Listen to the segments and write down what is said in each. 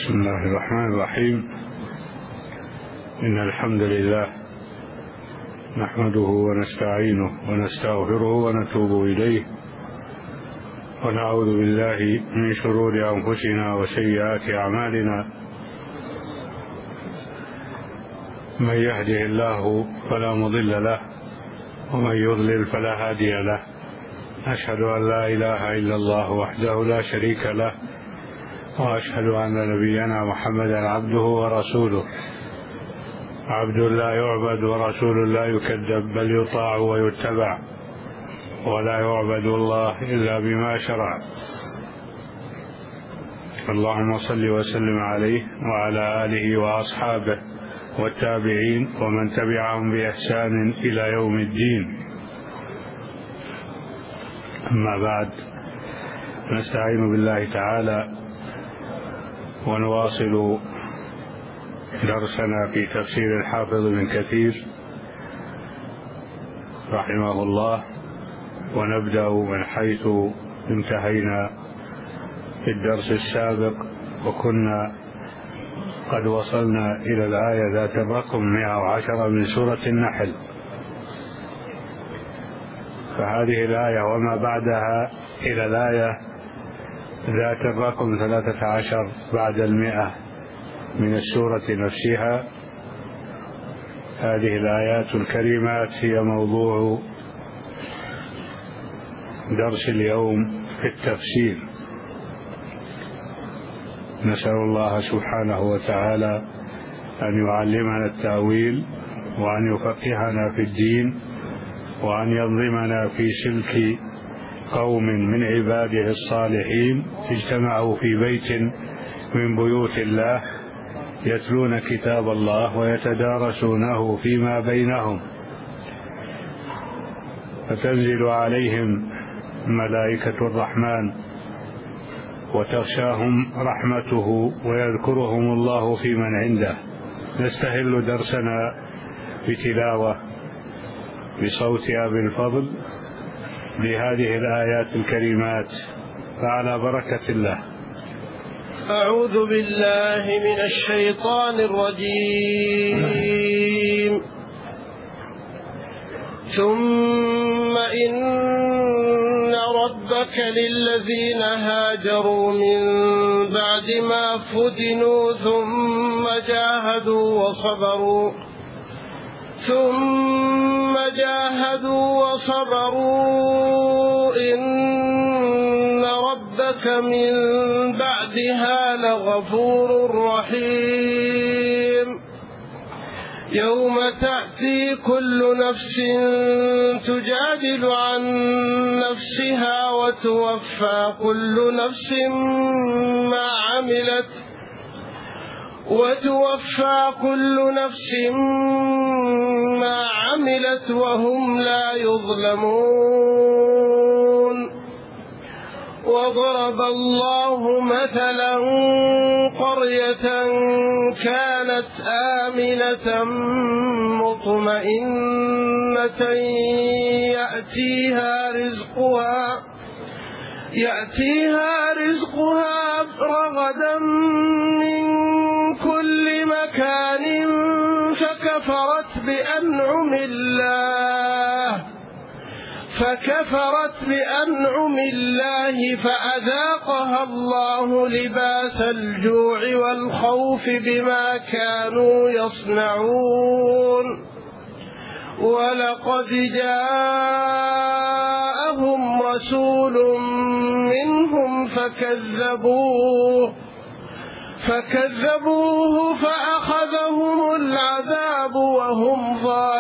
بسم الله الرحمن الرحيم. إن الحمد لله نحمده ونستعينه ونستغفره ونتوب إليه، ونعوذ بالله من شرور أنفسنا وسيئات أعمالنا. من يهده الله فلا مضل له، ومن يضلل فلا هادي له. أشهد أن لا إله إلا الله وحده لا شريك له، وأشهد أن نبينا محمدا عبده ورسوله، عبد لا يعبد ورسول لا يكذب، بل يطاع ويتبع، ولا يعبد الله إلا بما شرع. اللهم صل وسلم عليه وعلى آله وأصحابه والتابعين ومن تبعهم بإحسان إلى يوم الدين. أما بعد، نستعين بالله تعالى ونواصل درسنا في تفسير الحافظ ابن كثير رحمه الله، ونبدأ من حيث انتهينا في الدرس السابق، وكنا قد وصلنا إلى الآية ذات الرقم 110 من سورة النحل. فهذه الآية وما بعدها إلى الآية ذات الرقم 13 بعد 100 من السورة نفسها، هذه الآيات الكريمات هي موضوع درس اليوم في التفسير. نسأل الله سبحانه وتعالى أن يعلمنا التأويل، وأن يفقهنا في الدين، وأن ينظمنا في سلك قوم من عباده الصالحين اجتمعوا في بيت من بيوت الله يتلون كتاب الله ويتدارسونه فيما بينهم، فتنزل عليهم ملائكة الرحمن وتغشاهم رحمته ويذكرهم الله في من عنده. نستهل درسنا بتلاوة بصوت أبي الفضل لهذه الآيات الكريمات، فعلى بركة الله. أعوذ بالله من الشيطان الرجيم. ثم إن ربك للذين هاجروا من بعد ما فتنوا ثم جاهدوا وصبروا إن ربك من بعدها لغفور رحيم. يوم تأتي كل نفس تجادل عن نفسها وتوفى كل نفس ما عملت وهم لا يظلمون. وضرب الله مثلا قرية كانت آمنة مطمئنة يأتيها رزقها رغدا من كل مكان فكفرت بأنعم الله فأذاقها الله لباس الجوع والخوف بما كانوا يصنعون. ولقد جاءهم رسول منهم فكذبوه فأخذهم العذاب وهم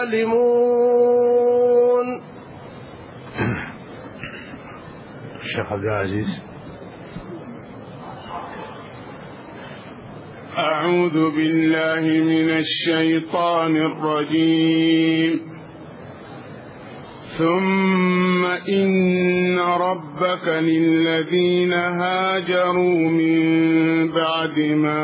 ظالمون. الشيخ عبد العزيز. أعوذ بالله من الشيطان الرجيم. ثم إن ربك للذين هاجروا من بعد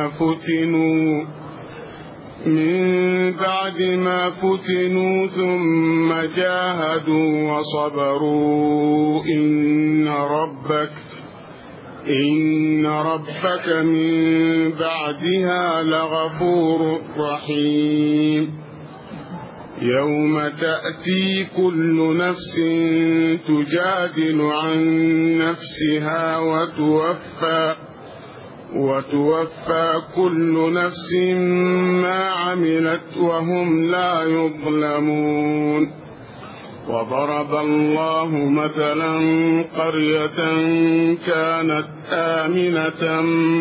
ما فتنوا ثم جاهدوا وصبروا إن ربك من بعدها لغفور رحيم يوم تأتي كل نفس تجادل عن نفسها وتوفى كل نفس ما عملت وهم لا يظلمون وضرب الله مثلا قرية كانت آمنة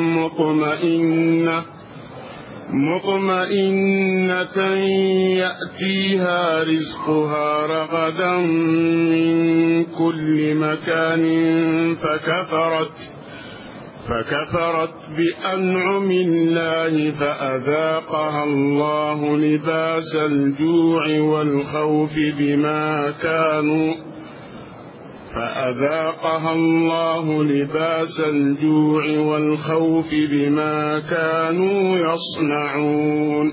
مطمئنة يأتيها رزقها رغدا من كل مكان فكفرت بأنعم الله فأذاقها الله لباس الجوع والخوف بما كانوا يصنعون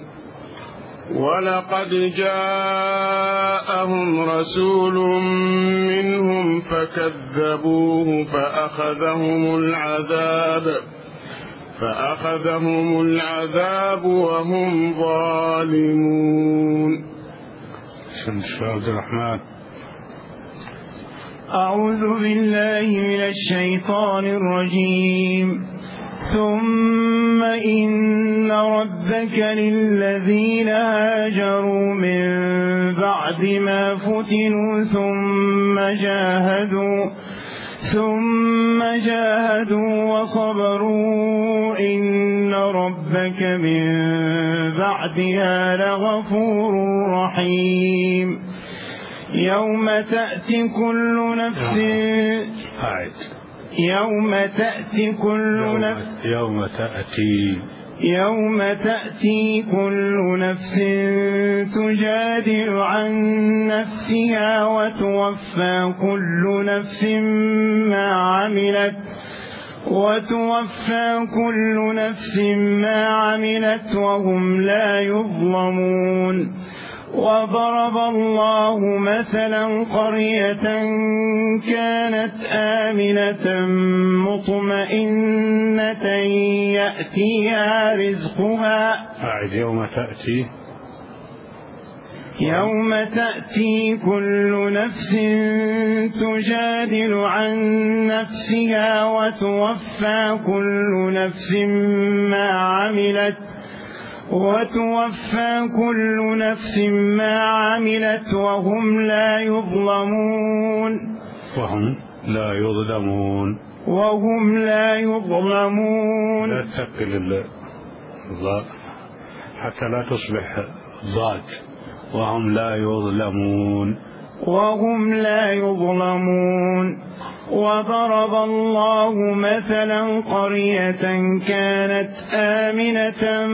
ولقد جاءهم رسول منهم فكذبوه فأخذهم العذاب وهم ظالمون. عبد الرحمن. أعوذ بالله من الشيطان الرجيم. ثم إن ربك للذين هاجروا من بعد ما فتنوا ثم جاهدوا وصبروا إن ربك من بعدها لغفور رحيم يوم تأتي كل نفس تجادل عن نفسها وتوفى كل نفس ما عملت وهم لا يظلمون وضرب الله مثلا قرية كانت آمنة مطمئنة يأتيها رزقها يوم تأتي كل نفس تجادل عن نفسها وتوفى كل نفس ما عملت وهم لا يظلمون لا تثقل الضاء حتى لا تصبح ضاد. وهم لا يظلمون وضرب الله مثلا قرية كانت آمنة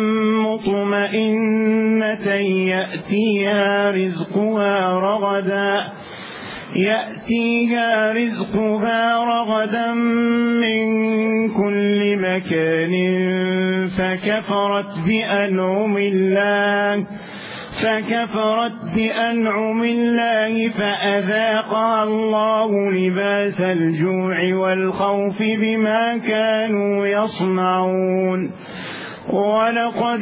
مطمئنة يأتيها رزقها رغدا من كل مكان فكفرت بأنعم الله فأذاقها الله لباس الجوع والخوف بما كانوا يصنعون ولقد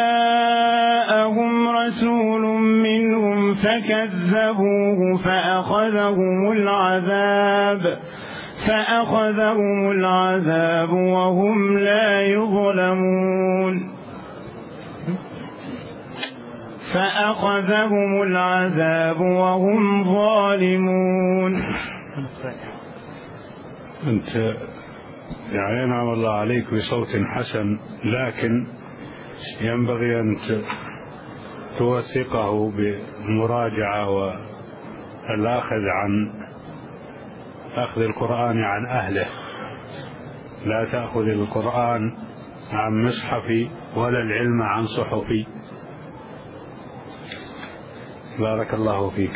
جاءهم رسول منهم فكذبوه فأخذهم العذاب وهم لا يظلمون أنت يعني نعم الله عليك بصوت حسن، لكن ينبغي أن توثقه بمراجعة والأخذ أخذ القرآن عن أهله. لا تأخذ القرآن عن مصحفي ولا العلم عن صحفي. بارك الله فيك.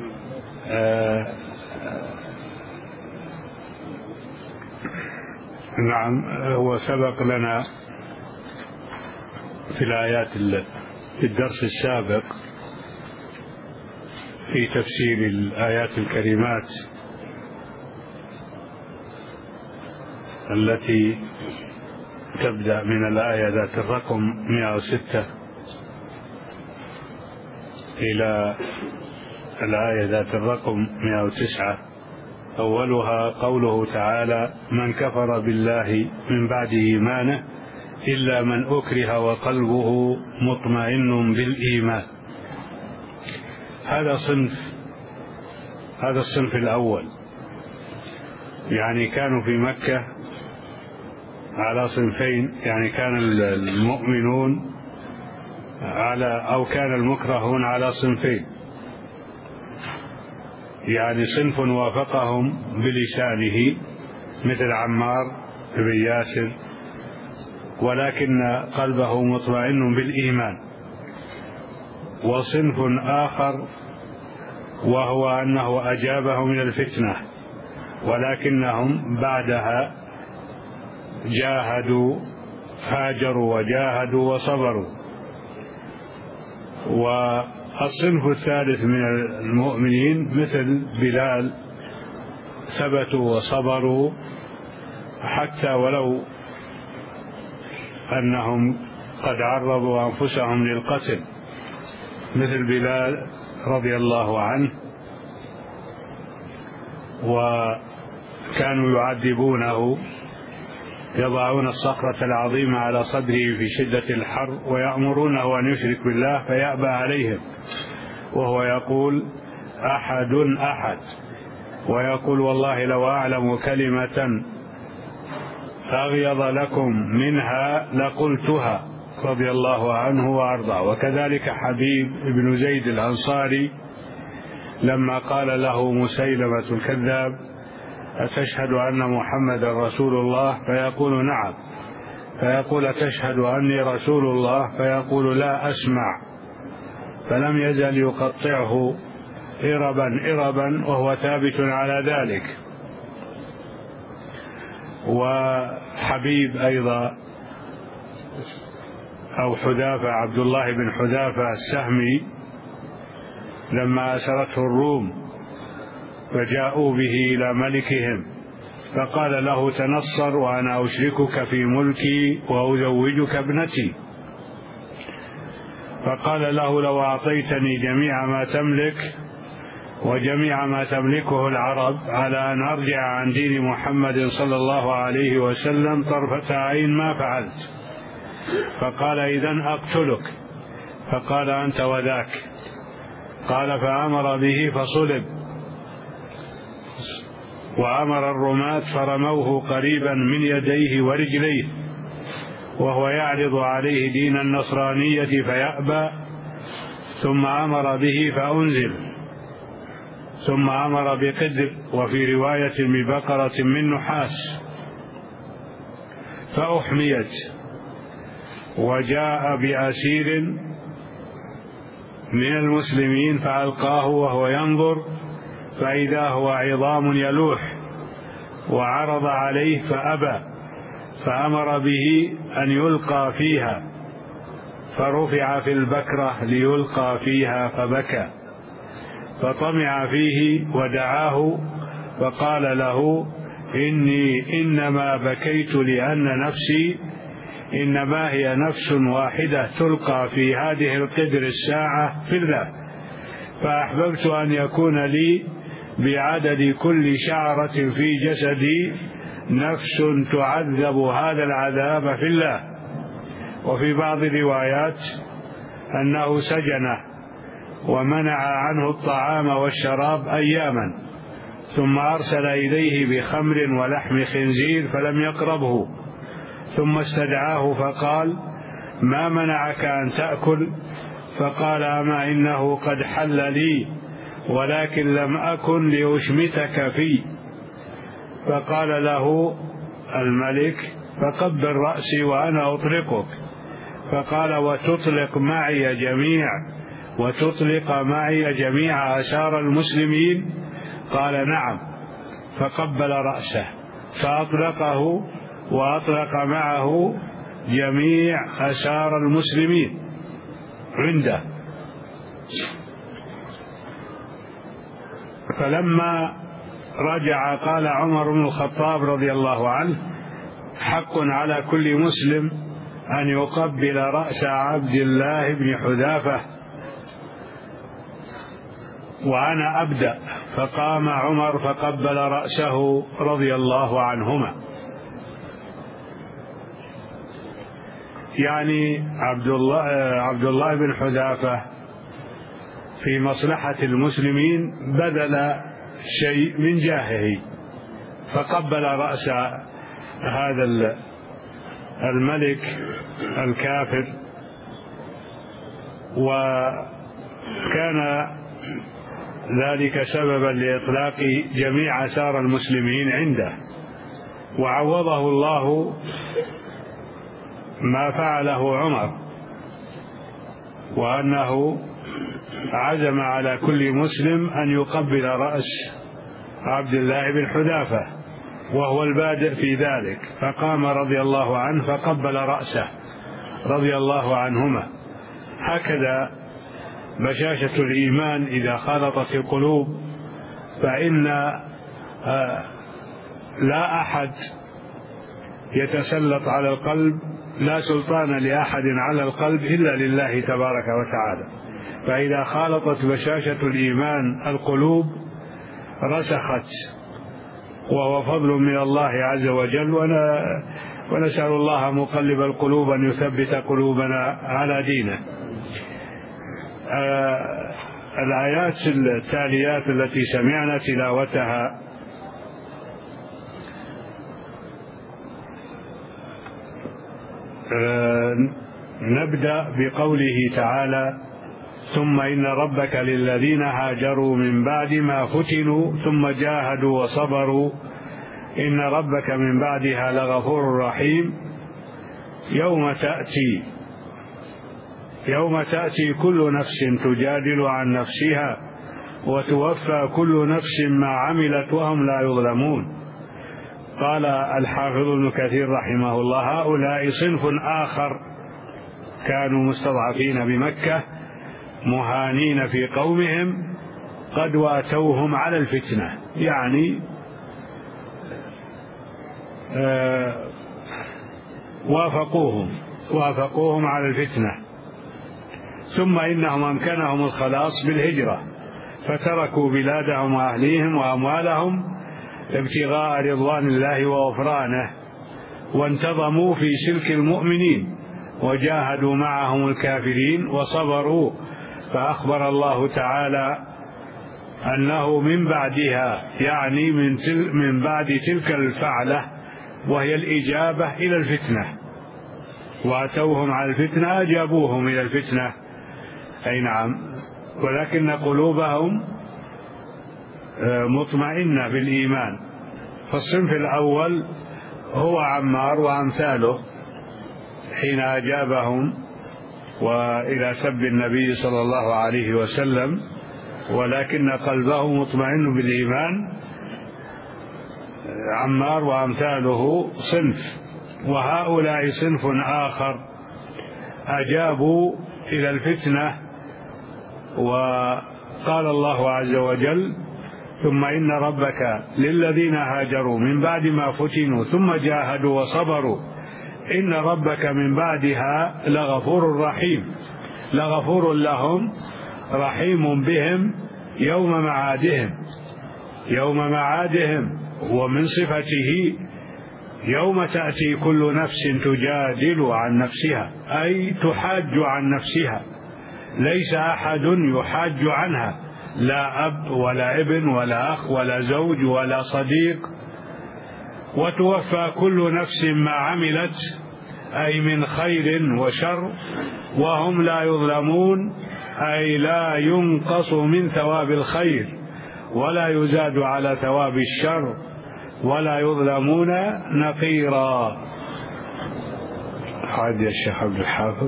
نعم، هو سبق لنا في الآيات في الدرس السابق في تفسير الآيات الكريمات التي تبدأ من الآية ذات الرقم 106 إلى الآية ذات الرقم 109. أولها قوله تعالى: من كفر بالله من بعد إيمانه إلا من أكره وقلبه مطمئن بالإيمان. هذا الصنف الأول، يعني كانوا في مكة على صنفين، يعني كان المؤمنون كان المكرهون على صنفين، يعني صنف وافقهم بلسانه مثل عمار بن ياسر ولكن قلبه مطمئن بالإيمان، وصنف آخر وهو أنه أجابه من الفتنة ولكنهم بعدها جاهدوا، هاجروا وجاهدوا وصبروا. والصنف الثالث من المؤمنين مثل بلال ثبتوا وصبروا حتى ولو أنهم قد عرضوا أنفسهم للقتل، مثل بلال رضي الله عنه، وكانوا يعذبونه، يضعون الصخرة العظيمة على صدره في شدة الحر ويأمرونه أن يشرك بالله فيأبى عليهم، وهو يقول أحد أحد، ويقول والله لو أعلم كلمة أغيظ لكم منها لقلتها، رضي الله عنه وأرضاه. وكذلك حبيب بن زيد الأنصاري لما قال له مسيلمة الكذاب: أتشهد أن محمد رسول الله؟ فيقول نعم، فيقول أتشهد أني رسول الله؟ فيقول لا أسمع، فلم يزل يقطعه إربا إربا وهو ثابت على ذلك. وحبيب أيضا أو حذافة، عبد الله بن حذافة السهمي، لما أسرته الروم فجاءوا به إلى ملكهم فقال له: تنصر وأنا أشركك في ملكي وأزوجك ابنتي. فقال له: لو أعطيتني جميع ما تملك وجميع ما تملكه العرب على أن أرجع عن دين محمد صلى الله عليه وسلم طرفة عين ما فعلت. فقال: إذن أقتلك. فقال: أنت وذاك. قال: فأمر به فصلب، وأمر الرماة فرموه قريبا من يديه ورجليه وهو يعرض عليه دين النصرانية فيأبى، ثم أمر به فأنزل، ثم أمر بقدر، وفي رواية ببقرة من نحاس فأحميت، وجاء بأسير من المسلمين فألقاه وهو ينظر فإذا هو عظام يلوح، وعرض عليه فأبى، فأمر به أن يلقى فيها، فرفع في البكرة ليلقى فيها فبكى، فطمع فيه ودعاه فقال له: إني إنما بكيت لأن نفسي إنما هي نفس واحدة تلقى في هذه القدر الساعة في الله، فأحببت أن يكون لي بعدد كل شعرة في جسدي نفس تعذب هذا العذاب في الله. وفي بعض الروايات أنه سجنه ومنع عنه الطعام والشراب أياما، ثم أرسل إليه بخمر ولحم خنزير فلم يقربه، ثم استدعاه فقال: ما منعك أن تأكل؟ فقال: أما إنه قد حل لي ولكن لم أكن لأشمتك فيه. فقال له الملك: فقبل رأسي وأنا أطلقك. فقال: وتطلق معي جميع أسار المسلمين؟ قال: نعم. فقبل رأسه فأطلقه وأطلق معه جميع أسار المسلمين عنده. فلما رجع قال عمر بن الخطاب رضي الله عنه: حق على كل مسلم أن يقبل رأس عبد الله بن حذافة. وأنا أبدأ. فقام عمر فقبل رأسه رضي الله عنهما. يعني عبد الله بن حذافة في مصلحة المسلمين بذل شيء من جاهه، فقبل رأس هذا الملك الكافر، وكان ذلك سببا لإطلاق جميع أسار المسلمين عنده، وعوضه الله ما فعله عمر، وأنه عزم على كل مسلم أن يقبل رأس عبد الله بن حذافة، وهو البادئ في ذلك. فقام رضي الله عنه فقبل رأسه رضي الله عنهما. هكذا بشاشة الإيمان إذا خالطت القلوب، فإن لا أحد يتسلط على القلب، لا سلطان لأحد على القلب إلا لله تبارك وتعالى. فإذا خالطت بشاشة الإيمان القلوب رسخت، وهو فضل من الله عز وجل، ونسأل الله مقلب القلوب أن يثبت قلوبنا على دينه. الآيات التاليات التي سمعنا تلاوتها نبدأ بقوله تعالى: ثم إن ربك للذين هاجروا من بعد ما فتنوا ثم جاهدوا وصبروا إن ربك من بعدها لغفور رحيم. يوم تأتي كل نفس تجادل عن نفسها وتوفى كل نفس ما عملت وهم لا يظلمون. قال الحافظ ابن كثير رحمه الله: هؤلاء صنف آخر كانوا مستضعفين بمكة مهانين في قومهم قد واتوهم على الفتنة، يعني وافقوهم على الفتنة، ثم إنهم أمكنهم الخلاص بالهجرة فتركوا بلادهم وأهليهم وأموالهم ابتغاء رضوان الله وغفرانه، وانتظموا في سلك المؤمنين وجاهدوا معهم الكافرين وصبروا. فأخبر الله تعالى أنه من بعدها، يعني من بعد تلك الفعلة وهي الإجابة إلى الفتنة، وأتوهم على الفتنة أجابوهم إلى الفتنة، أي نعم، ولكن قلوبهم مطمئنة بالإيمان. فالصنف الأول هو عمار وأمثاله حين أجابهم وإلى سب النبي صلى الله عليه وسلم، ولكن قلبه مطمئن بالإيمان. عمار وأمثاله صنف، وهؤلاء صنف آخر أجابوا إلى الفتنة. وقال الله عز وجل: ثم إن ربك للذين هاجروا من بعد ما فتنوا ثم جاهدوا وصبروا إن ربك من بعدها لغفور رحيم. لغفور لهم رحيم بهم يوم معادهم. ومن صفته يوم تأتي كل نفس تجادل عن نفسها، أي تحاج عن نفسها، ليس أحد يحاج عنها، لا أب ولا ابن ولا أخ ولا زوج ولا صديق. وتوفى كل نفس ما عملت، أي من خير وشر، وهم لا يظلمون، أي لا ينقص من ثواب الخير ولا يزاد على ثواب الشر، ولا يظلمون نقيرا. حاد يا شيخ عبد الحافظ.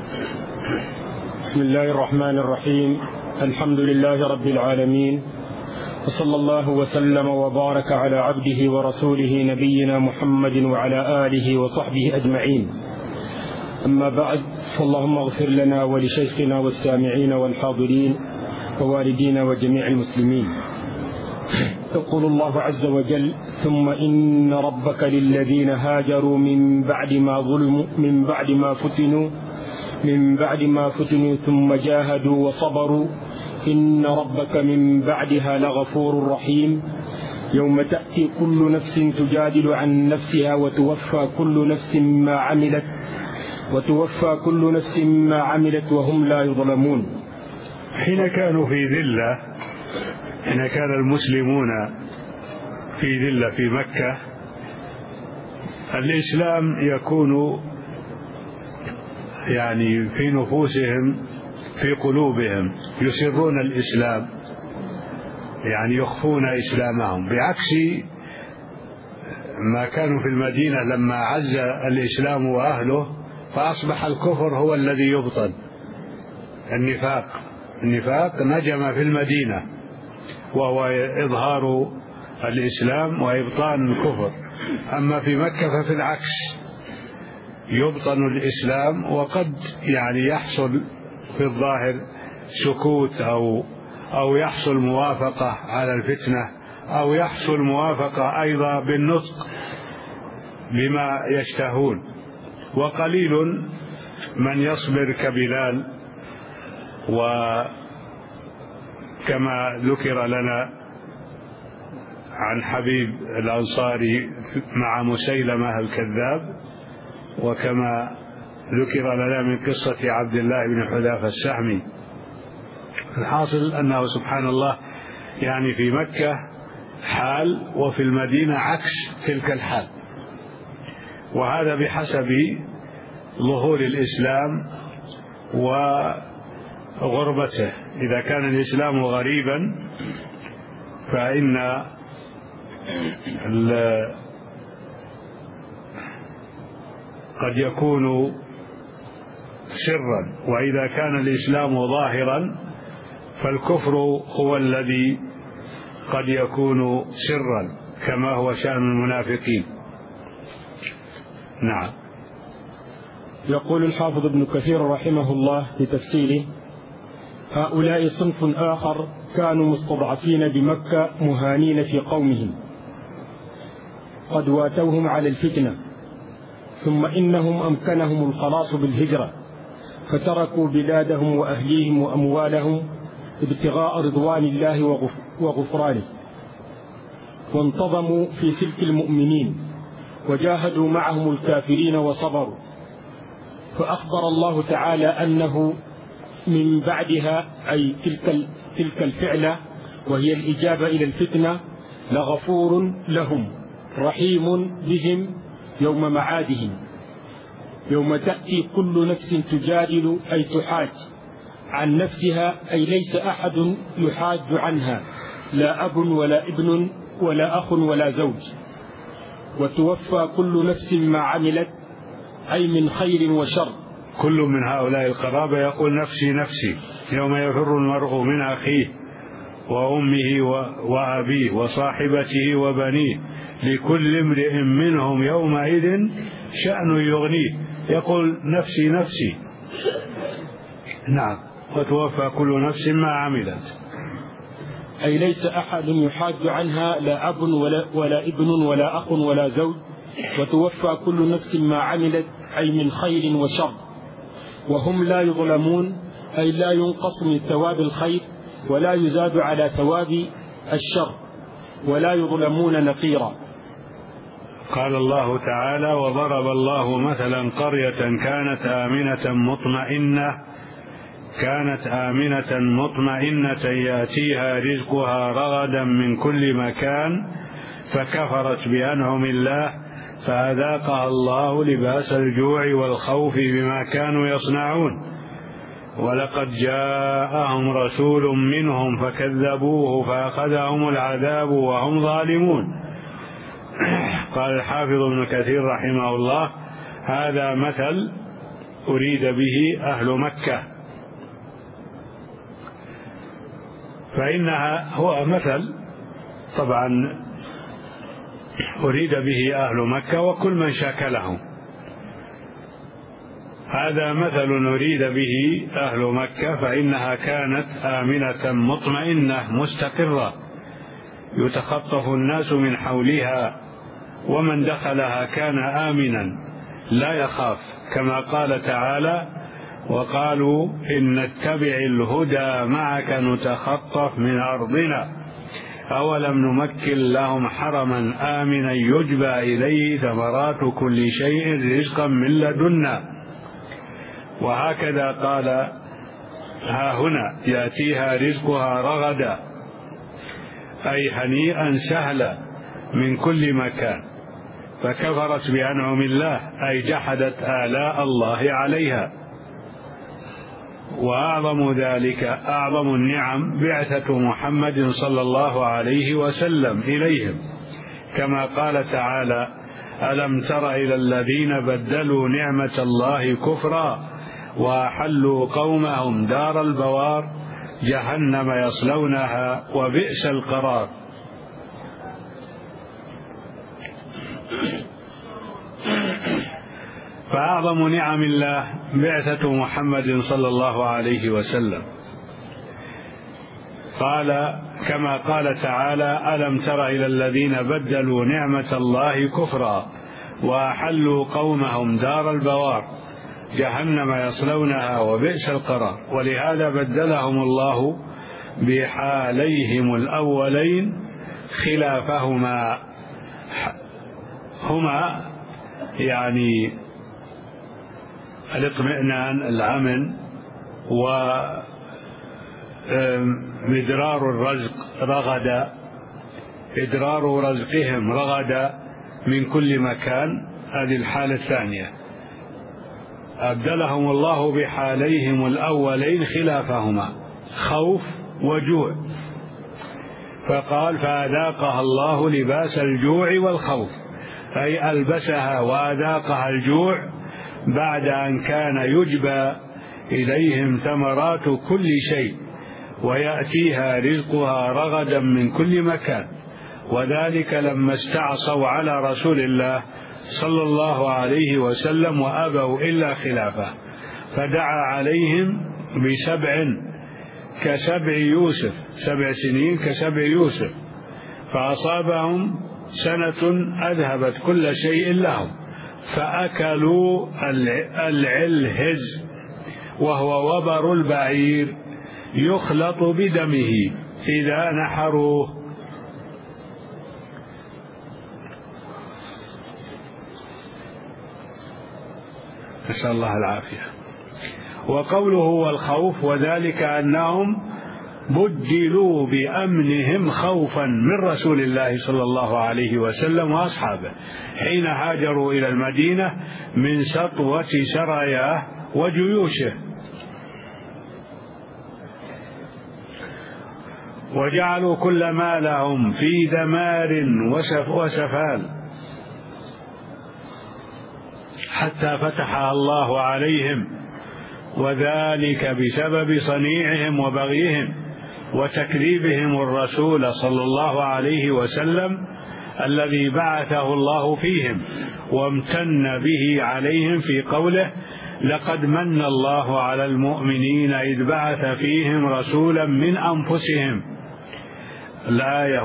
بسم الله الرحمن الرحيم. الحمد لله رب العالمين، وصلى الله وسلم وبارك على عبده ورسوله نبينا محمد وعلى آله وصحبه أجمعين. أما بعد، فاللهم اغفر لنا ولشيخنا والسامعين والحاضرين ووالدينا وجميع المسلمين. يقول الله عز وجل: ثم إن ربك للذين هاجروا من بعد ما ظلموا من بعد ما فتنوا ثم جاهدوا وصبروا إن ربك من بعدها لغفور رحيم. يوم تأتي كل نفس تجادل عن نفسها وتوفى كل نفس ما عملت وهم لا يظلمون. حين كانوا في ذلة، حين كان المسلمون في ذلة في مكة، الإسلام يكون يعني في نفوسهم، في قلوبهم، يسرون الإسلام، يعني يخفون إسلامهم، بعكس ما كانوا في المدينة لما عز الإسلام وأهله فأصبح الكفر هو الذي يبطن. النفاق نجم في المدينة، وهو إظهار الإسلام وإبطان الكفر. أما في مكة ففي العكس، يبطن الإسلام وقد يعني يحصل في الظاهر سكوت أو يحصل موافقة على الفتنة، أو يحصل موافقة أيضا بالنطق بما يشتهون. وقليل من يصبر كبلال، وكما ذكر لنا عن حبيب الأنصاري مع مسيلمة الكذاب، وكما ذكر لنا من قصة عبد الله بن حذافة السهمي. الحاصل أنه سبحان الله يعني في مكة حال وفي المدينة عكس تلك الحال، وهذا بحسب ظهور الإسلام وغربته. إذا كان الإسلام غريبا فإن قد يكون سرا، وإذا كان الإسلام ظاهرا فالكفر هو الذي قد يكون سرا، كما هو شأن المنافقين. نعم. يقول الحافظ ابن كثير رحمه الله في تفسيره: هؤلاء صنف آخر كانوا مستضعفين بمكة مهانين في قومهم، قد واتوهم على الفتنة، ثم إنهم أمكنهم الخلاص بالهجرة، فتركوا بلادهم وأهليهم وأموالهم ابتغاء رضوان الله وغفرانه، وانتظموا في سلك المؤمنين، وجاهدوا معهم الكافرين وصبروا. فأخبر الله تعالى أنه من بعدها، أي تلك الفعلة وهي الإجابة إلى الفتنة، لغفور لهم رحيم بهم يوم معادهم. يوم تأتي كل نفس تجادل، أي تحاج عن نفسها، أي ليس أحد يحاج عنها، لا أب ولا ابن ولا أخ ولا زوج. وتوفى كل نفس ما عملت، أي من خير وشر. كل من هؤلاء القرابة يقول نفسي نفسي، يوم يفر المرء من أخيه وأمه وأبيه وصاحبته وبنيه، لكل امرئ منهم يومئذ شأن يغنيه، يقول نفسي نفسي. نعم. وتوفى كل نفس ما عملت، أي ليس أحد يحاج عنها، لا أب ولا ابن ولا أخ ولا زوج. وتوفى كل نفس ما عملت، أي من خير وشر. وهم لا يظلمون، أي لا ينقص من ثواب الخير ولا يزاد على ثواب الشر، ولا يظلمون نقيرا. قال الله تعالى: وضرب الله مثلا قرية كانت آمنة مطمئنة يأتيها رزقها رغدا من كل مكان، فكفرت بأنعم الله فأذاقها الله لباس الجوع والخوف بما كانوا يصنعون. ولقد جاءهم رسول منهم فكذبوه فأخذهم العذاب وهم ظالمون. قال الحافظ ابن كثير رحمه الله: هذا مثل أريد به أهل مكة، فإنها هو مثل طبعا أريد به أهل مكة وكل من شاكلهم. هذا مثل أريد به أهل مكة، فإنها كانت آمنة مطمئنة مستقرة، يتخطف الناس من حولها، ومن دخلها كان آمنا لا يخاف، كما قال تعالى: وقالوا إن نتبع الهدى معك نتخطف من أرضنا أولم نمكن لهم حرما آمنا يجبى إليه ثمرات كل شيء رزقا من لدنا. وهكذا قال: ها هنا يأتيها رزقها رغدا، أي هنيئا سهلا من كل مكان، فكفرت بأنعم الله، أي جحدت آلاء الله عليها. وأعظم ذلك أعظم النعم بعثة محمد صلى الله عليه وسلم إليهم، كما قال تعالى: ألم تر إلى الذين بدلوا نعمة الله كفرا وأحلوا قومهم دار البوار جهنم يصلونها وبئس القرار. فأعظم نعم الله بعثة محمد صلى الله عليه وسلم. قال كما قال تعالى: ألم تر إلى الذين بدلوا نعمة الله كفرا وأحلوا قومهم دار البوار جهنم يصلونها وبئس القرار. ولهذا بدلهم الله بحاليهم الأولين خلافهما، هما يعني الاطمئنان، الأمن، ومدرار الرزق رغدا، إدرار رزقهم رغدا من كل مكان. هذه الحالة الثانية. أبدلهم الله بحاليهم الأولين خلافهما، خوف وجوع، فقال: فأذاقها الله لباس الجوع والخوف، أي ألبسها وأذاقها الجوع بعد أن كان يجبى إليهم ثمرات كل شيء ويأتيها رزقها رغدا من كل مكان. وذلك لما استعصوا على رسول الله صلى الله عليه وسلم وأبوا إلا خلافه، فدعا عليهم بسبع كسبع يوسف، 7 سنين كسبع يوسف، فأصابهم سنة أذهبت كل شيء لهم، فأكلوا العلهز، وهو وبر البعير يخلط بدمه إذا نحروه. نسأل الله العافية. وقوله والخوف، وذلك أنهم بدلوا بأمنهم خوفا من رسول الله صلى الله عليه وسلم وأصحابه حين هاجروا إلى المدينة من سطوة سراياه وجيوشه، وجعلوا كل ما لهم في دمار وسفال، حتى فتحها الله عليهم، وذلك بسبب صنيعهم وبغيهم وتكذيبهم الرسول صلى الله عليه وسلم الذي بعثه الله فيهم، وامتن به عليهم في قوله: لقد من الله على المؤمنين إذ بعث فيهم رسولا من أنفسهم، الآية.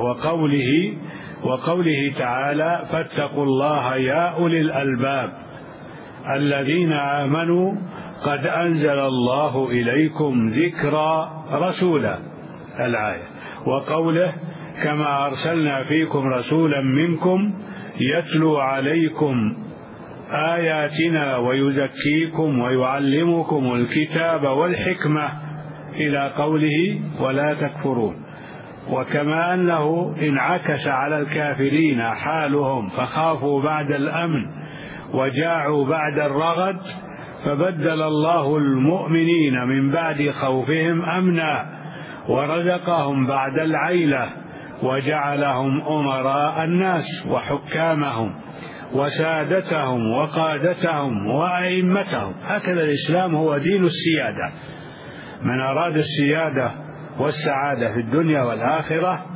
وقوله تعالى: فاتقوا الله يا أولي الألباب الذين آمنوا قد أنزل الله إليكم ذكرا رسولا، الآية. وقوله: كما أرسلنا فيكم رسولا منكم يتلو عليكم آياتنا ويزكيكم ويعلمكم الكتاب والحكمة، إلى قوله: ولا تكفرون. وكما أنه انعكس على الكافرين حالهم فخافوا بعد الأمن وجاعوا بعد الرغد، فبدل الله المؤمنين من بعد خوفهم أمنا ورزقهم بعد العيلة وجعلهم أمراء الناس وحكامهم وسادتهم وقادتهم وأئمتهم. هكذا الإسلام هو دين السيادة. من أراد السيادة والسعادة في الدنيا والآخرة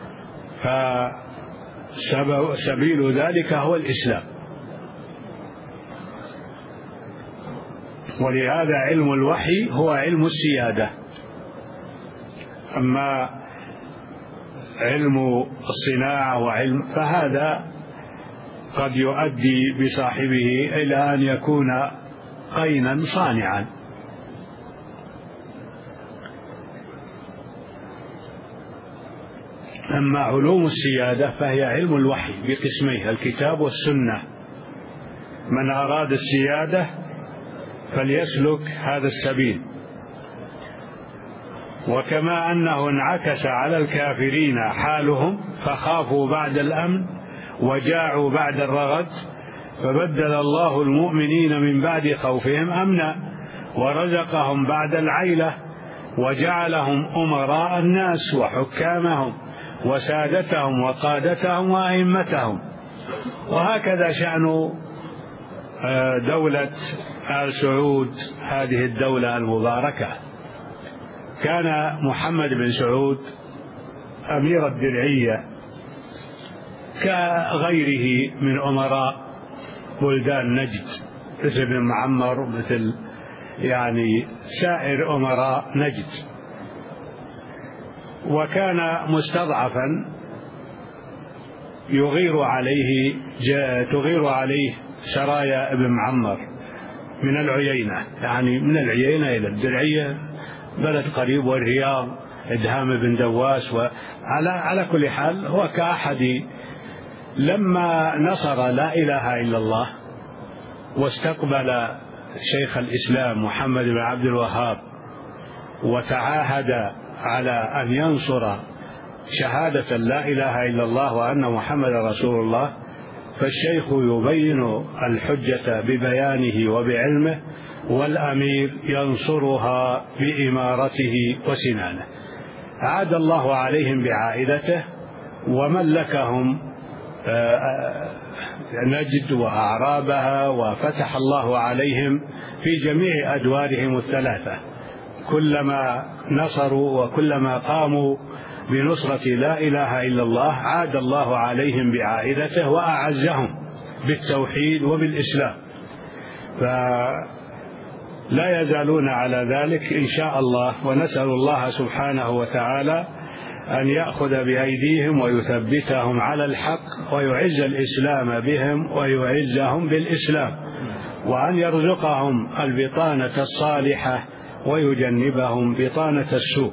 فسبيل ذلك هو الإسلام. ولهذا علم الوحي هو علم السيادة. أما علم الصناعة وعلم، فهذا قد يؤدي بصاحبه إلى أن يكون قينا صانعا. أما علوم السيادة فهي علم الوحي بقسميه الكتاب والسنة. من أراد السيادة فليسلك هذا السبيل. وكما أنه انعكس على الكافرين حالهم فخافوا بعد الأمن وجاعوا بعد الرغد، فبدل الله المؤمنين من بعد خوفهم أمنا ورزقهم بعد العيلة وجعلهم أمراء الناس وحكامهم وسادتهم وقادتهم وأئمتهم. وهكذا شأن دولة آل سعود، هذه الدولة المباركة. كان محمد بن سعود أمير الدرعية كغيره من أمراء بلدان نجد، مثل ابن معمر، مثل يعني سائر أمراء نجد. وكان مستضعفا تغير عليه سرايا ابن معمر من العيينة، يعني من العيينة إلى الدرعية بلد قريب، والرياض إدهام بن دواس. وعلى كل حال هو كأحد. لما نصر لا إله إلا الله واستقبل شيخ الإسلام محمد بن عبد الوهاب وتعاهد على أن ينصر شهادة لا إله إلا الله وأن محمد رسول الله، فالشيخ يبين الحجة ببيانه وبعلمه، والأمير ينصرها بإمارته وسنانه. عاد الله عليهم بعائدته وملكهم نجد وأعرابها، وفتح الله عليهم في جميع أدوارهم الثلاثة. كلما نصروا وكلما قاموا بنصرة لا إله إلا الله عاد الله عليهم بعائدته وأعزهم بالتوحيد وبالإسلام. فلا يزالون على ذلك إن شاء الله، ونسأل الله سبحانه وتعالى أن يأخذ بأيديهم ويثبتهم على الحق ويعز الإسلام بهم ويعزهم بالإسلام، وأن يرزقهم البطانة الصالحة ويجنبهم بطانة السوء.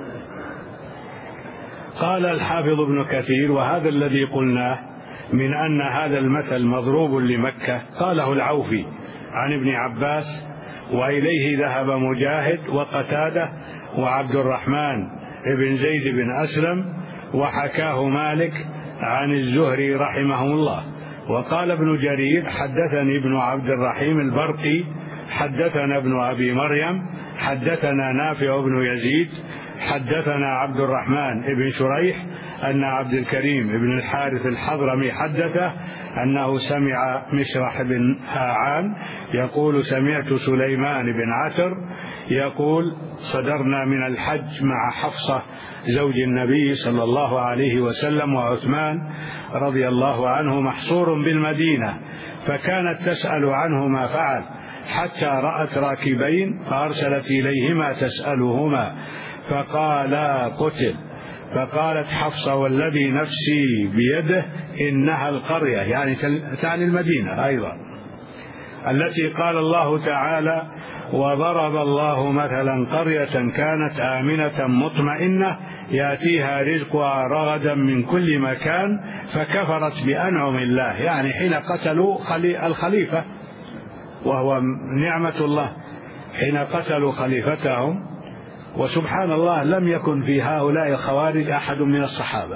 قال الحافظ ابن كثير: وهذا الذي قلناه من أن هذا المثل مضروب لمكة قاله العوفي عن ابن عباس، وإليه ذهب مجاهد وقتادة وعبد الرحمن ابن زيد بن أسلم، وحكاه مالك عن الزهري رحمه الله. وقال ابن جرير: حدثني ابن عبد الرحيم البرقي حدثنا ابن أبي مريم حدثنا نافع بن يزيد حدثنا عبد الرحمن بن شريح أن عبد الكريم بن الحارث الحضرمي حدثه أنه سمع مشرح بن هاعان يقول: سمعت سليمان بن عتر يقول: صدرنا من الحج مع حفصة زوج النبي صلى الله عليه وسلم وعثمان رضي الله عنه محصور بالمدينة، فكانت تسأل عنه ما فعل، حتى رأت راكبين فأرسلت إليهما تسألهما فقالا: قتل. فقالت حفصة: والذي نفسي بيده إنها القرية، يعني تعني المدينة أيضا، التي قال الله تعالى: وضرب الله مثلا قرية كانت آمنة مطمئنة يأتيها رزقها رغدا من كل مكان فكفرت بأنعم الله، يعني حين قتلوا الخليفة وهو نعمة الله، حين قتلوا خليفتهم. وسبحان الله لم يكن في هؤلاء الخوارج أحد من الصحابة.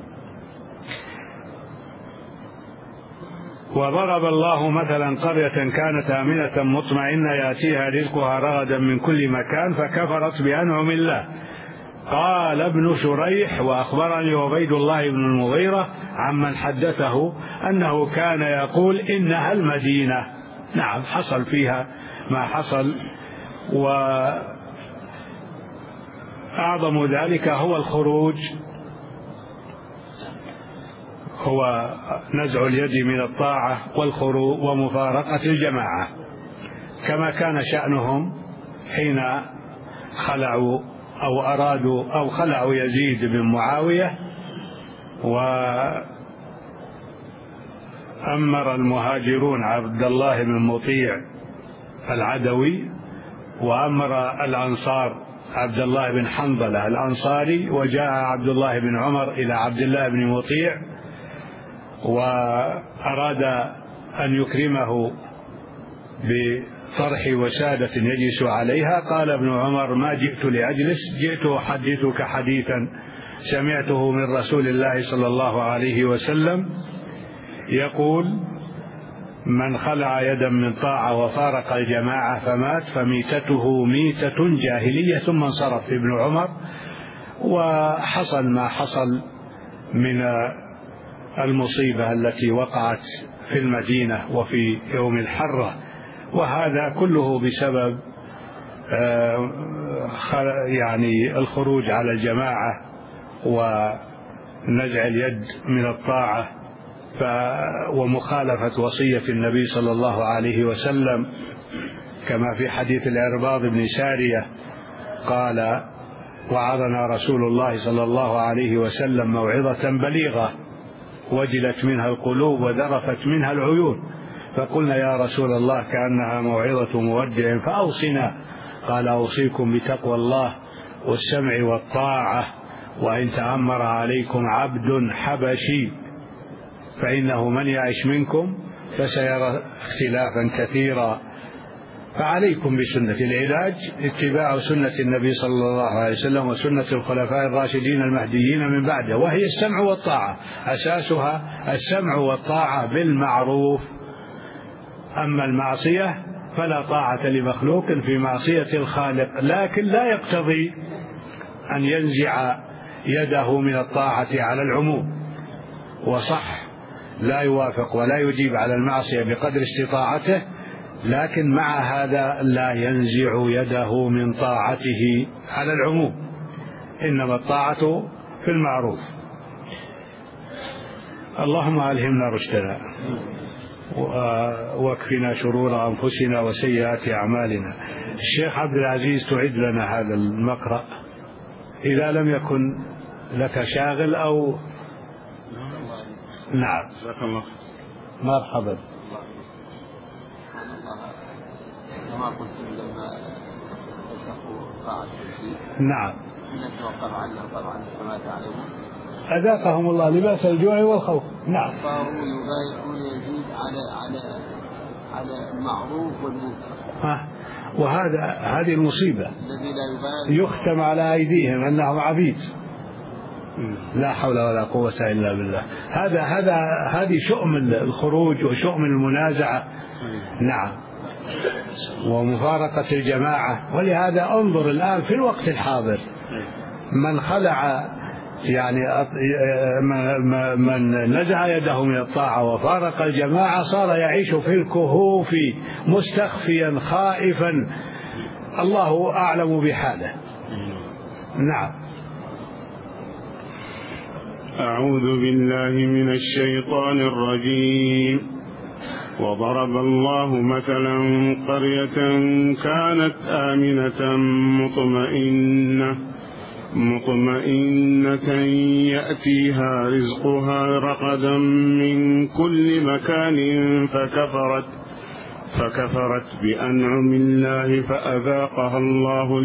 وضرب الله مثلا قرية كانت آمنة مطمئنة يأتيها رزقها رغدا من كل مكان فكفرت بأنعم الله. قال ابن شريح: وأخبرني عبيد الله بن المغيرة عمن حدثه أنه كان يقول: إنها المدينة. نعم، حصل فيها ما حصل، وأعظم ذلك هو الخروج، هو نزع اليد من الطاعة والخروج ومفارقة الجماعة، كما كان شأنهم حين خلعوا أو أرادوا أو خلعوا يزيد بن معاوية وأمر المهاجرون عبد الله بن مطيع العدوي، وأمر الأنصار عبد الله بن حنظلة الأنصاري، وجاء عبد الله بن عمر إلى عبد الله بن مطيع وأراد أن يكرمه بطرح وسادة يجلس عليها. قال ابن عمر: ما جئت لأجلس، جئت أحدثك حديثا سمعته من رسول الله صلى الله عليه وسلم يقول: من خلع يدا من طاعة وفارق الجماعة فمات فميتته ميتة جاهلية. ثم انصرف ابن عمر، وحصل ما حصل من المصيبة التي وقعت في المدينة وفي يوم الحرة، وهذا كله بسبب يعني الخروج على الجماعة ونزع اليد من الطاعة ومخالفة وصية النبي صلى الله عليه وسلم، كما في حديث العرباض بن سارية قال: وعظنا رسول الله صلى الله عليه وسلم موعظة بليغة وجلت منها القلوب وذرفت منها العيون، فقلنا: يا رسول الله كأنها موعظة مودع فأوصنا. قال: أوصيكم بتقوى الله والسمع والطاعة، وإن تأمر عليكم عبد حبشي فإنه من يعش منكم فسيرى اختلافا كثيرا، فعليكم بسنة. العلاج اتباع سنة النبي صلى الله عليه وسلم وسنة الخلفاء الراشدين المهديين من بعده، وهي السمع والطاعة، أساسها السمع والطاعة بالمعروف. أما المعصية فلا طاعة لمخلوق في معصية الخالق، لكن لا يقتضي أن ينزع يده من الطاعة على العموم، وصح لا يوافق ولا يجيب على المعصية بقدر استطاعته، لكن مع هذا لا ينزع يده من طاعته على العموم، إنما الطاعة في المعروف. اللهم ألهمنا رشدنا واكفنا شرور أنفسنا وسيئات أعمالنا. الشيخ عبد العزيز تعد لنا هذا المقرأ إذا لم يكن لك شاغل أو نعم. مرحبا. كما قلت لما التقوا طاعة الشيء نعم نتوقف عنه طبعا كما تعلمون، أذاقهم الله لباس الجوع والخوف. نعم. فهو يبايعون يزيد على المعروف والمنكر، هذه المصيبة الذي لا يبايع يختم على أيديهم أنهم عبيد. لا حول ولا قوة إلا بالله. هذه شؤم الخروج وشؤم المنازعة. نعم. ومفارقة الجماعة. ولهذا انظر الآن في الوقت الحاضر من خلع يعني من نزع يده من الطاعة وفارق الجماعة صار يعيش في الكهوف مستخفيا خائفا، الله أعلم بحاله. نعم. أعوذ بالله من الشيطان الرجيم. وضرب الله مثلا قرية كانت آمنة مطمئنة يأتيها رزقها رغدا من كل مكان فكفرت بأنعم الله فأذاقها الله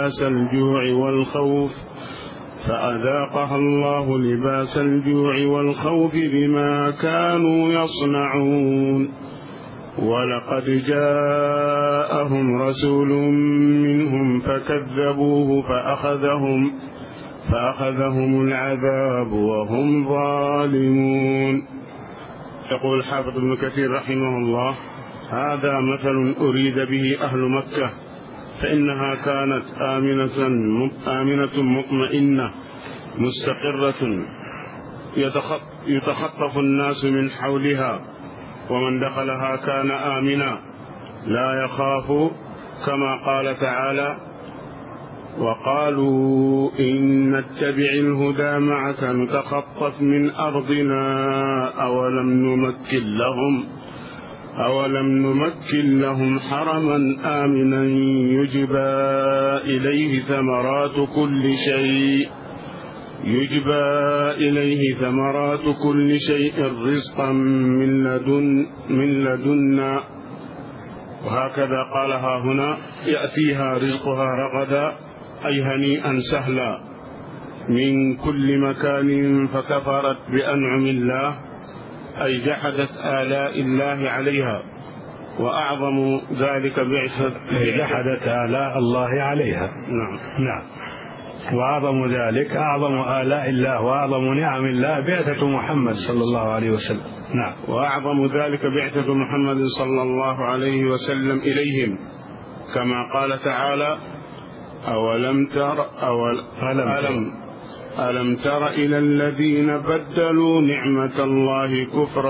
لباس الجوع والخوف بما كانوا يصنعون. ولقد جاءهم رسول منهم فكذبوه فأخذهم العذاب وهم ظالمون. يقول حافظ ابن كثير رحمه الله: هذا مثل أريد به أهل مكة، فإنها كانت آمنة مطمئنة مستقرة يتخطف الناس من حولها، ومن دخلها كان آمنا لا يخاف، كما قال تعالى: وقالوا إن نتبع الهدى معك نتخطف من أرضنا أولم نمكن لهم حرما آمنا يجبى إليه ثمرات كل شيء يجبى إليه ثمرات كل شيء رزقا من لدنا. وهكذا قالها هنا: يأتيها رزقها رغدا، أي هنيئا سهلا، من كل مكان، فكفرت بأنعم الله، أي جحدت آلاء الله عليها. وأعظم ذلك جحدت آلاء الله عليها. نعم. وأعظم ذلك، أعظم آلاء الله وأعظم نعم الله بعثة محمد صلى الله عليه وسلم. نعم. وأعظم ذلك بعثة محمد صلى الله عليه وسلم إليهم، كما قال تعالى: ألم تر إلى الذين بدلوا نعمة الله كفرا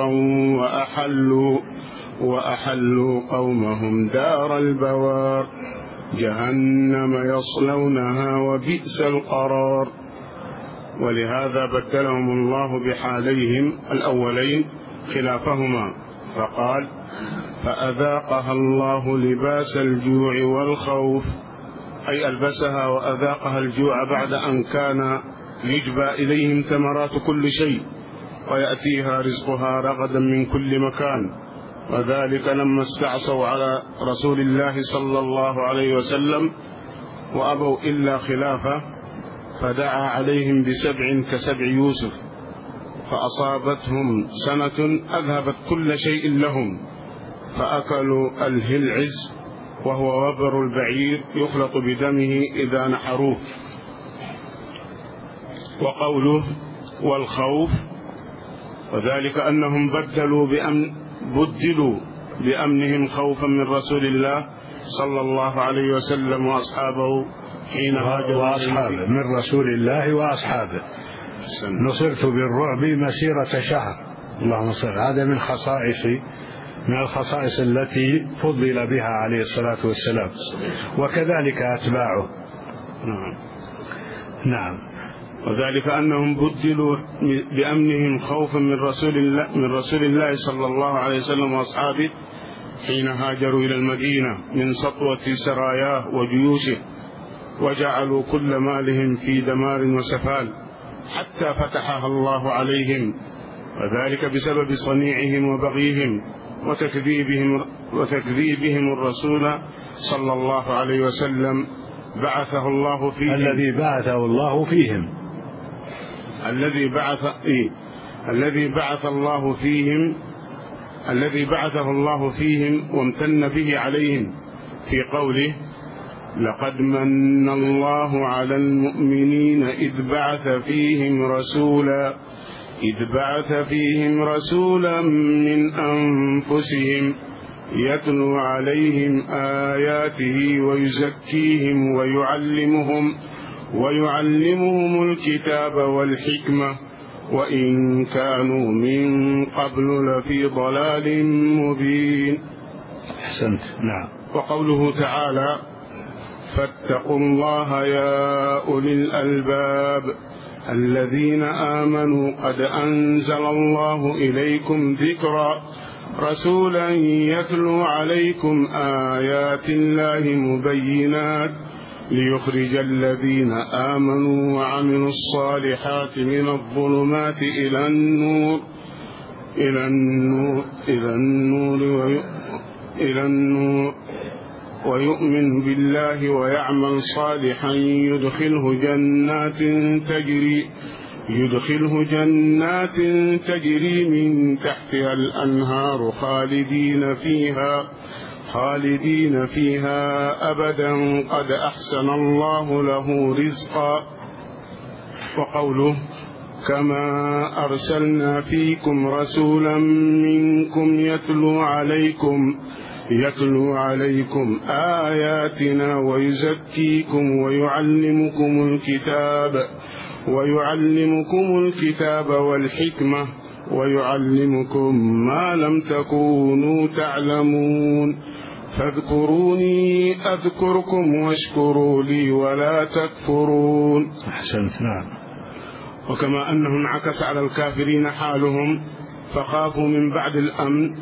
وأحلوا قومهم دار البوار جهنم يصلونها وبئس القرار. ولهذا بدلهم الله بحاليهم الأولين خلافهما، فقال: فأذاقها الله لباس الجوع والخوف، أي ألبسها وأذاقها الجوع بعد أن كان يجبى إليهم ثمرات كل شيء، ويأتيها رزقها رغدا من كل مكان. وذلك لما استعصوا على رسول الله صلى الله عليه وسلم وأبوا إلا خلافه، فدعا عليهم بسبع كسبع يوسف، فأصابتهم سنة أذهبت كل شيء لهم، فأكلوا الهلعز، وهو وبر البعير يخلط بدمه إذا نحروه. وقوله والخوف، وذلك أنهم بدلوا بأمنهم خوفا من رسول الله صلى الله عليه وسلم وأصحابه حين هاجروا من رسول الله وأصحابه. نصرت بالرعب مسيرة شهر. اللهم صل. هذا من الخصائص التي فضل بها عليه الصلاة والسلام، وكذلك أتباعه. نعم. وذلك أنهم بدلوا بأمنهم خوفا من رسول الله صلى الله عليه وسلم وأصحابه حين هاجروا إلى المدينة من سطوة سراياه وجيوشه، وجعلوا كل مالهم في دمار وسفال حتى فتحها الله عليهم، وذلك بسبب صنيعهم وبغيهم وتكذيبهم الرسول صلى الله عليه وسلم بعثه الله فيهم، الذي بعثه الله فيهم، الذي بعثه الله فيهم وامتن به عليهم في قوله: لقد من الله على المؤمنين إذ بعث فيهم رسولا من أنفسهم يتلو عليهم آياته ويزكيهم ويعلمهم الكتاب والحكمة وإن كانوا من قبل لفي ضلال مبين. أحسنت. نعم. وقوله تعالى: فاتقوا الله يا أولي الألباب الذين آمنوا قد أنزل الله إليكم ذكرا رسولا يتلو عليكم آيات الله مبينات ليخرج الذين آمنوا وعملوا الصالحات من الظلمات إلى النور ويؤمن بالله ويعمل صالحا يدخله جنات تجري من تحتها الأنهار خالدين فيها أبدا قد أحسن الله له رزقا. وقوله: كما أرسلنا فيكم رسولا منكم يتلو عليكم آياتنا ويزكيكم ويعلمكم الكتاب والحكمة ويعلمكم ما لم تكونوا تعلمون فاذكروني أذكركم واشكروا لي ولا تكفرون. أحسنت. نعم. وكما أنه انعكس على الكافرين حالهم فخافوا من بعد الأمن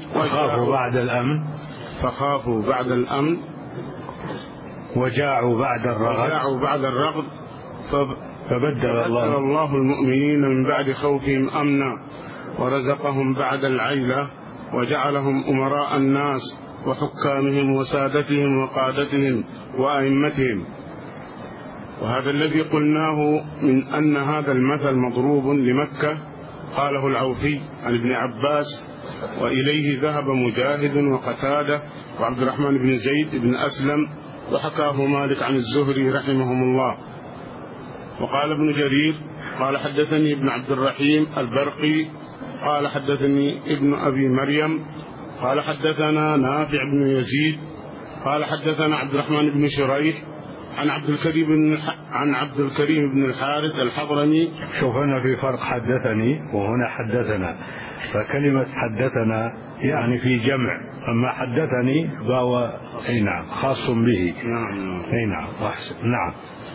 وجاعوا بعد الرغد فبدل الله المؤمنين من بعد خوفهم أمنا ورزقهم بعد العيلة وجعلهم أمراء الناس وحكامهم وسادتهم وقادتهم وأئمتهم. وهذا الذي قلناه من أن هذا المثل مضروب لمكة قاله العوفي عن ابن عباس، وإليه ذهب مجاهد وقتادة وعبد الرحمن بن زيد بن أسلم، وحكاه مالك عن الزهري رحمهم الله. وقال ابن جرير قال حدثني ابن عبد الرحيم البرقي قال حدثني ابن أبي مريم قال حدثنا نافع بن يزيد قال حدثنا عبد الرحمن بن شريح عن عبد الكريم بن الحارث الحضرمي. شوف هنا في فرق حدثني وهنا حدثنا، فكلمة حدثنا يعني في جمع، أما حدثني فهو نعم خاص به. نعم نعم.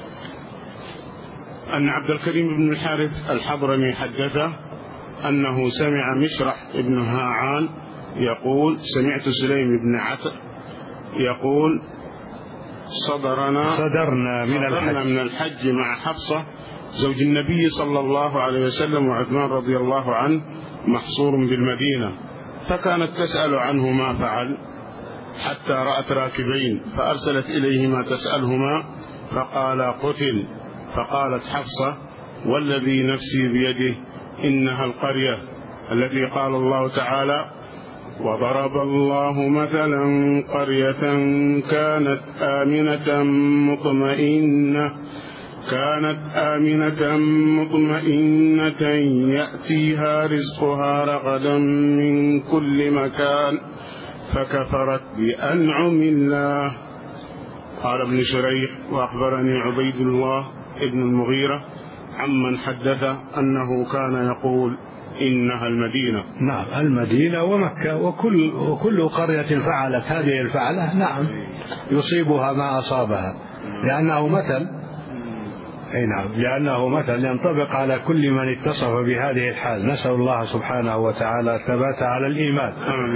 أن عبد الكريم بن الحارث الحضرمي حدثه أنه سمع مشرح بن هاعان يقول سمعت سليم بن عتر يقول صدرنا من الحج مع حفصة زوج النبي صلى الله عليه وسلم وعثمان رضي الله عنه محصور بالمدينة، فكانت تسأل عنه ما فعل حتى رأت راكبين فأرسلت إليهما تسألهما فقال قتل. فقالت حفصة والذي نفسي بيده إنها القرية التي قال الله تعالى وضرب الله مثلا قرية كانت آمنة مطمئنة يأتيها رزقها رغدا من كل مكان فكفرت بأنعم الله. قال ابن شريح وأخبرني عبيد الله ابن المغيرة عمن حدث أنه كان يقول إنها المدينة. نعم المدينة ومكة، وكل قرية فعلت هذه الفعلة نعم يصيبها ما أصابها، لأنه مثل ينطبق على كل من اتصف بهذه الحال. نسأل الله سبحانه وتعالى الثبات على الإيمان.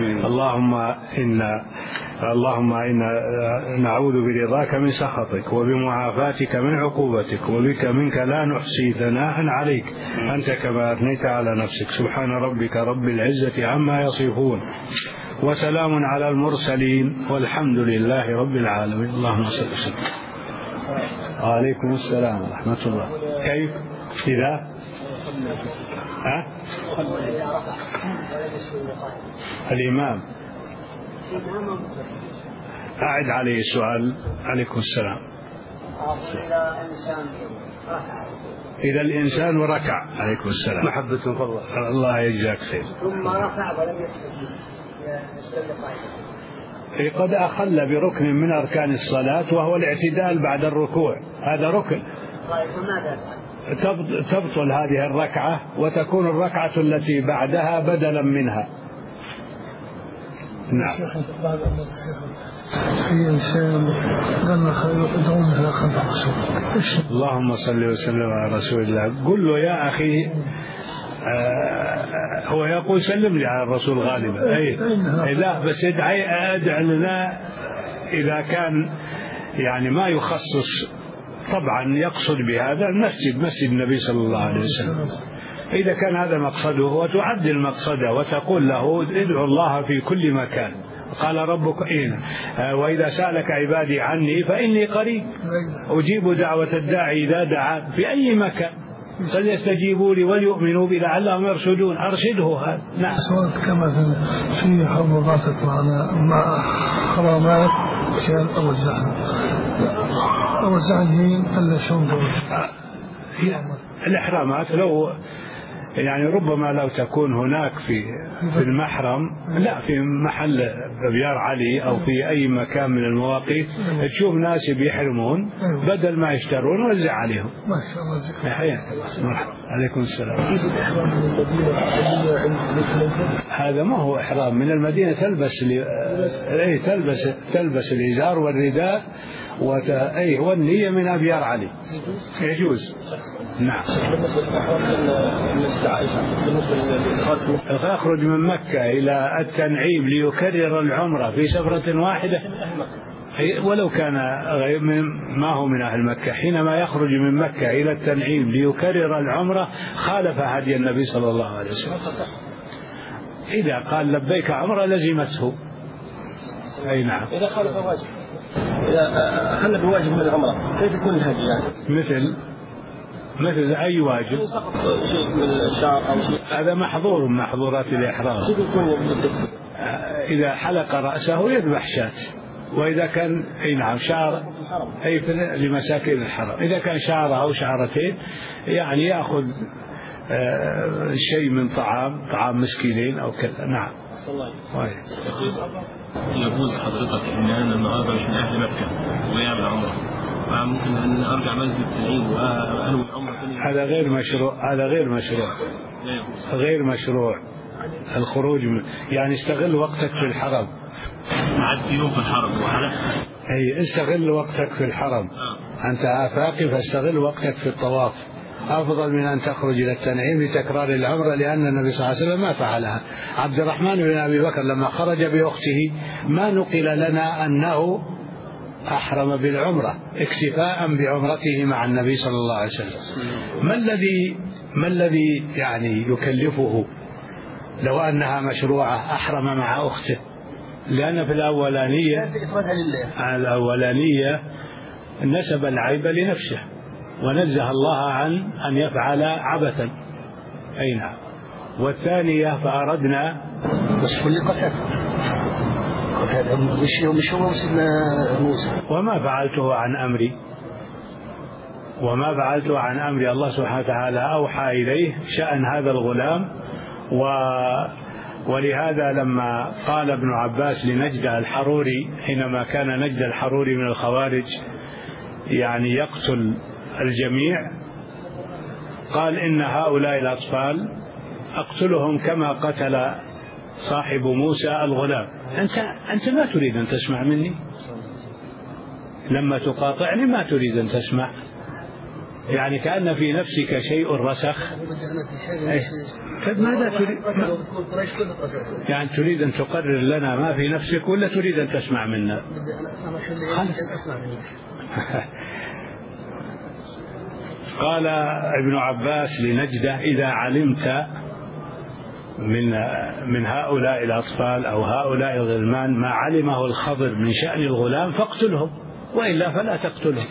اللهم إنا نعوذ برضاك من سخطك وبمعافاتك من عقوبتك وبك منك لا نحصي ثناء عليك أنت كما أثنيت على نفسك. سبحان ربك رب العزة عما يصفون وسلام على المرسلين والحمد لله رب العالمين. اللهم صل وسلم. وعليكم السلام ورحمة الله. كيف إذا الإمام أعد عليه السؤال. عليكم السلام. إذا الإنسان ركع. عليكم السلام. محبة فضل الله يجزاك خير. ثم ركع ولم يستجيب قد أخل بركن من أركان الصلاة وهو الاعتدال بعد الركوع، هذا ركن. تبطل هذه الركعة وتكون الركعة التي بعدها بدلا منها. نعم. في إنسان قال يدعون إلى خلف الرسول. اللهم صل وسلم على رسول الله. قل له يا أخي هو يقول سلم لي على الرسول غالبا. لا بس ادع لنا إذا كان يعني ما يخصص، طبعا يقصد بهذا المسجد مسجد النبي صلى الله عليه وسلم. إذا كان هذا مقصده وتعدل مقصده وتقول له ادعو الله في كل مكان. قال ربك وإذا سألك عبادي عني فإني قريب أجيب دعوة الداعي إذا دعا في أي مكان فليستجيبوا لي وليؤمنوا بي لعلهم يرشدون. أرشده هذا. نعم. سواء كما في حرمات مع حرامات كان أوزعها مين ألا شون الإحرامات لو يعني ربما لو تكون هناك في المحرم، لا في محل أبيار علي أو في أي مكان من المواقيت تشوف ناس بيحرمون بدل ما يشترون وزع عليهم. ما شاء الله. حياك الله. عليكم السلام. هذا ما هو إحرام من المدينة. تلبس الإزار والرداء والنية من أبيار علي يجوز. نعم. أخرج من مكة إلى التنعيم ليكرر العمرة في سفرة واحدة. ولو كان ما هو من أهل مكة، حينما يخرج من مكة إلى التنعيم ليكرر العمرة خالف هدي النبي صلى الله عليه وسلم. إذا قال لبيك عمرة لزمته. أي نعم. إذا خالف واجب، إذا خلى بواجب من العمرة كيف يكون الهدي يعني؟ مثل أي واجب؟ شيء من الشعر أو شيء. هذا محظور من محظورات الإحرام. إذا حلق رأسه يذبح شاة، وإذا كان نعم شعر أي لمساكين الحرم، إذا كان شعرة أو شعرتين يعني يأخذ شيء من طعام مسكينين أو كذا. نعم. يجوز حضرتك إن أنا النهارده مش من أهل مكة ويعمل عمرة، فممكن أن أرجع مسجد التنعيم وأنوي العمرة ثاني؟ هذا غير مشروع، هذا غير مشروع، غير مشروع. الخروج يعني استغل وقتك في الحرم. قعدت يوم في الحرم وحلقت. أي استغل وقتك في الحرم. أنت آفاقي فاستغل وقتك في الطواف، أفضل من أن تخرج إلى التنعيم لتكرار العمرة، لأن النبي صلى الله عليه وسلم ما فعلها. عبد الرحمن بن أبي بكر لما خرج بأخته ما نقل لنا أنه أحرم بالعمرة اكتفاء بعمرته مع النبي صلى الله عليه وسلم. ما الذي يعني يكلفه لو أنها مشروعة أحرم مع أخته؟ لأن في الأولانية نسب العيب لنفسه ونزه الله عن أن يفعل عبثا. أي نعم. والثانية فأردنا بس كل قتل مش هو سيدنا موسى. وما فعلته عن أمري الله سبحانه وتعالى أوحى إليه شأن هذا الغلام. ولهذا لما قال ابن عباس لنجدة الحروري حينما كان نجدة الحروري من الخوارج يعني يقتل الجميع، قال إن هؤلاء الأطفال أقتلهم كما قتل صاحب موسى الغلام. أنت ما تريد أن تسمع مني، لما تقاطعني ما تريد أن تسمع، يعني كأن في نفسك شيء رسخ. ماذا تريد؟ يعني تريد أن تقرر لنا ما في نفسك ولا تريد أن تسمع منا؟ قال ابن عباس لنجدة إذا علمت من هؤلاء الأطفال أو هؤلاء الغلمان ما علمه الخضر من شأن الغلام فاقتلهم، وإلا فلا تقتلهم.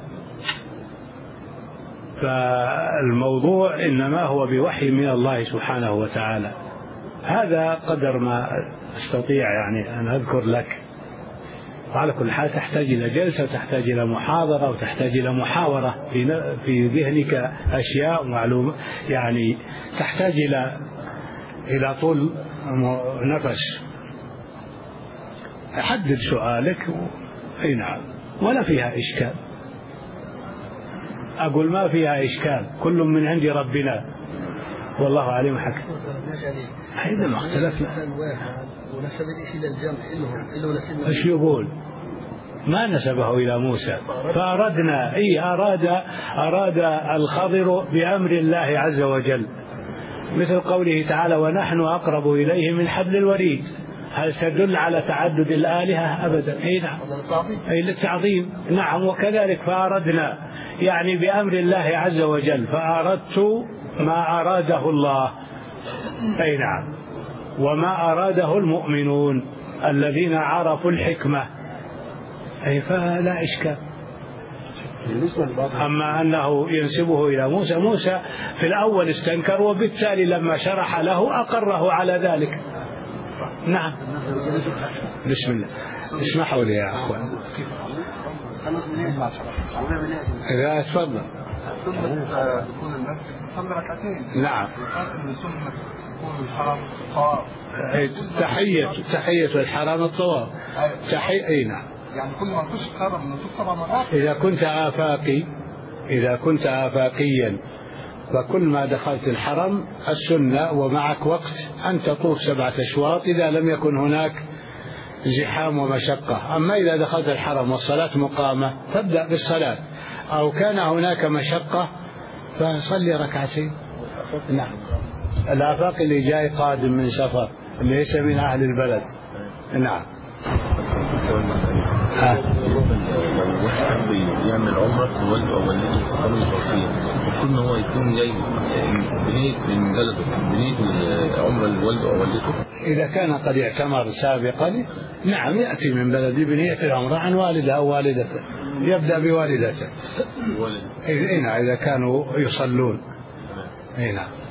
فالموضوع إنما هو بوحي من الله سبحانه وتعالى. هذا قدر ما أستطيع يعني أن أذكر لك. وعلى كل حال تحتاج إلى جلسة وتحتاج إلى محاضرة وتحتاج إلى محاورة في ذهنك أشياء معلومة، يعني تحتاج إلى طول نفس. حدد سؤالك. أي نعم. ولا فيها إشكال، أقول ما فيها إشكال، كل من عند ربنا والله عليم حكيم. هذا ما اختلفنا. ايش يقول؟ ما نسبه إلى موسى، فأردنا أراد الخضر بأمر الله عز وجل، مثل قوله تعالى ونحن أقرب إليه من حبل الوريد. هل تدل على تعدد الآلهة؟ أبدا. أي نعم، أي للتعظيم. نعم. وكذلك فأردنا يعني بأمر الله عز وجل، فأردت ما أراده الله. أي نعم. وما أراده المؤمنون الذين عرفوا الحكمة. أي فلا إشكال. أما أنه ينسبه إلى موسى في الأول استنكر، وبالتالي لما شرح له أقره على ذلك. نعم. بسم الله. اسمحوا لي يا أخوان. لا تفضل. نعم. تحية الحرام الطواف. أي نعم. يعني كل ما نخش الحرم نطوف 7 مرات. إذا كنت آفاقيا فكل ما دخلت الحرم السنة ومعك وقت أن تطوف 7 أشواط إذا لم يكن هناك زحام ومشقة. أما إذا دخلت الحرم والصلاة مقامة فابدأ بالصلاة، أو كان هناك مشقة فصلي 2 ركعتين. نعم. الآفاق اللي جاي قادم من سفر ليس من أهل البلد. نعم. لو واحد حب يعمل عمرة والده أو والدته كانوا متوفين، المفروض إن هو يكون جاي بنية من بلده بنية العمرة لوالده أو والدته. إذا كان قد اعتمر سابقا نعم يأتي من بلده بنية العمرة عن والده أو والدته، يبدأ بوالدته. إذا كانوا يصلون. نعم.